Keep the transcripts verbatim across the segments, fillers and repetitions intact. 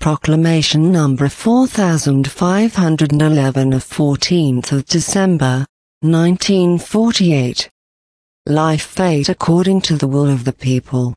Proclamation number four thousand five hundred eleven of fourteenth of December, nineteen forty-eight. Life fate according to the will of the people.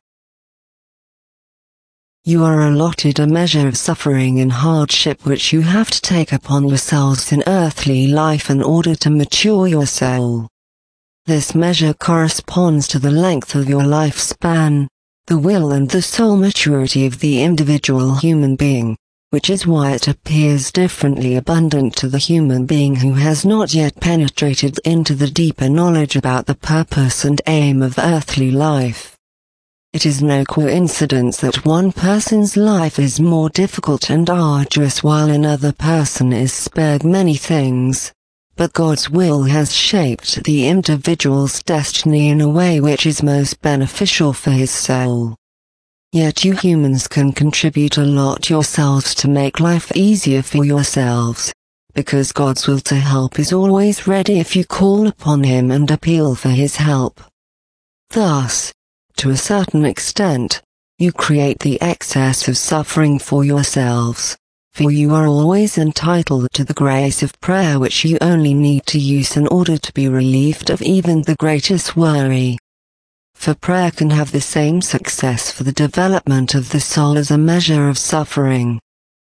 You are allotted a measure of suffering and hardship which you have to take upon yourselves in earthly life in order to mature your soul. This measure corresponds to the length of your lifespan, the will and the soul maturity of the individual human being, which is why it appears differently abundant to the human being who has not yet penetrated into the deeper knowledge about the purpose and aim of earthly life. It is no coincidence that one person's life is more difficult and arduous while another person is spared many things, but God's will has shaped the individual's destiny in a way which is most beneficial for his soul. Yet you humans can contribute a lot yourselves to make life easier for yourselves, because God's will to help is always ready if you call upon Him and appeal for His help. Thus, to a certain extent, you create the excess of suffering for yourselves, for you are always entitled to the grace of prayer which you only need to use in order to be relieved of even the greatest worry. For prayer can have the same success for the development of the soul as a measure of suffering.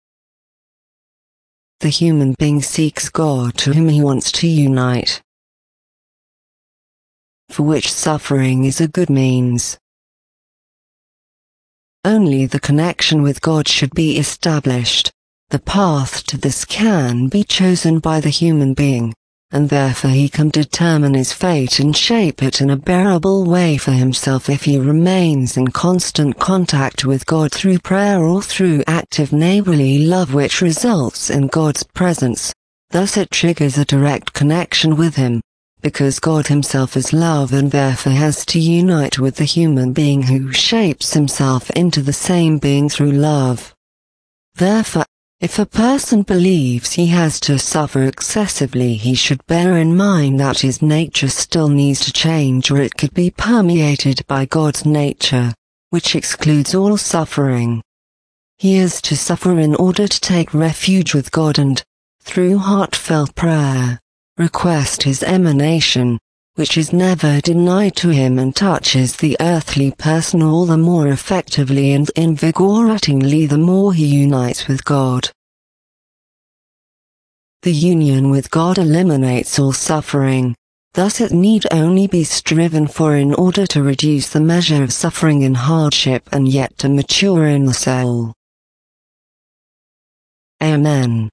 The human being seeks God to whom he wants to unite, for which suffering is a good means. Only the connection with God should be established. The path to this can be chosen by the human being, and therefore he can determine his fate and shape it in a bearable way for himself if he remains in constant contact with God through prayer or through active neighborly love which results in God's presence. Thus it triggers a direct connection with Him, because God Himself is love and therefore has to unite with the human being who shapes himself into the same being through love. Therefore, if a person believes he has to suffer excessively, he should bear in mind that his nature still needs to change, or it could be permeated by God's nature, which excludes all suffering. He is to suffer in order to take refuge with God and, through heartfelt prayer, request His emanation, which is never denied to him and touches the earthly person all the more effectively and invigoratingly the more he unites with God. The union with God eliminates all suffering, thus it need only be striven for in order to reduce the measure of suffering and hardship and yet to mature in the soul. Amen.